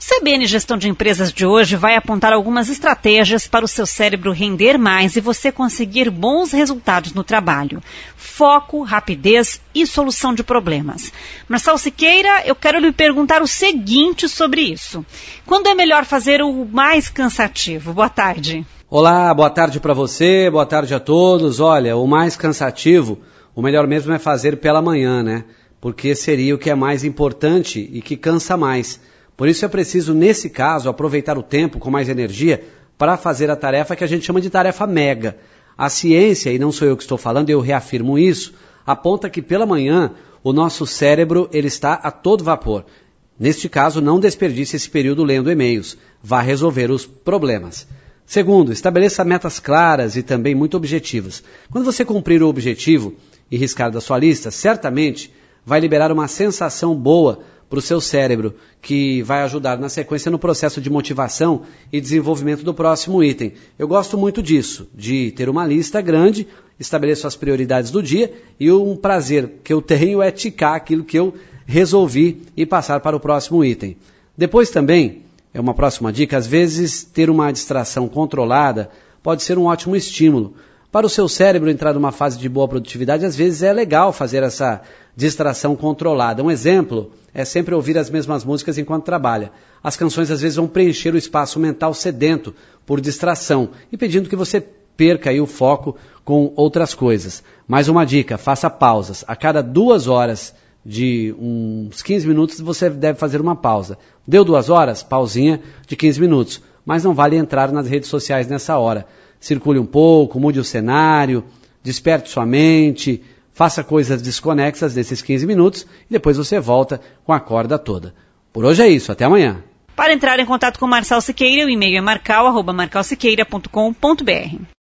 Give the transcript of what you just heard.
CBN Gestão de Empresas de hoje vai apontar algumas estratégias para o seu cérebro render mais e você conseguir bons resultados no trabalho. Foco, rapidez e solução de problemas. Marcelo Siqueira, eu quero lhe perguntar o seguinte sobre isso. Quando é melhor fazer o mais cansativo? Boa tarde. Olá, boa tarde para você, boa tarde a todos. Olha, o mais cansativo, o melhor mesmo é fazer pela manhã, né? Porque seria o que é mais importante e que cansa mais. Por isso é preciso, nesse caso, aproveitar o tempo com mais energia para fazer a tarefa que a gente chama de tarefa mega. A ciência, e não sou eu que estou falando, eu reafirmo isso, aponta que pela manhã o nosso cérebro ele está a todo vapor. Neste caso, não desperdice esse período lendo e-mails. Vá resolver os problemas. Segundo, estabeleça metas claras e também muito objetivas. Quando você cumprir o objetivo e riscar da sua lista, certamente vai liberar uma sensação boa para o seu cérebro, que vai ajudar na sequência no processo de motivação e desenvolvimento do próximo item. Eu gosto muito disso, de ter uma lista grande, estabeleço as prioridades do dia e um prazer que eu tenho é ticar aquilo que eu resolvi e passar para o próximo item. Depois também, é uma próxima dica, às vezes ter uma distração controlada pode ser um ótimo estímulo. Para o seu cérebro entrar numa fase de boa produtividade, às vezes é legal fazer essa distração controlada. Um exemplo é sempre ouvir as mesmas músicas enquanto trabalha. As canções às vezes vão preencher o espaço mental sedento por distração e pedindo que você perca aí o foco com outras coisas. Mais uma dica, faça pausas. A cada 2 horas de uns 15 minutos você deve fazer uma pausa. Deu 2 horas? Pausinha de 15 minutos. Mas não vale entrar nas redes sociais nessa hora. Circule um pouco, mude o cenário, desperte sua mente, faça coisas desconexas desses 15 minutos e depois você volta com a corda toda. Por hoje é isso, até amanhã. Para entrar em contato com Marcelo Siqueira, o e-mail é marcal@marcalsiqueira.com.br.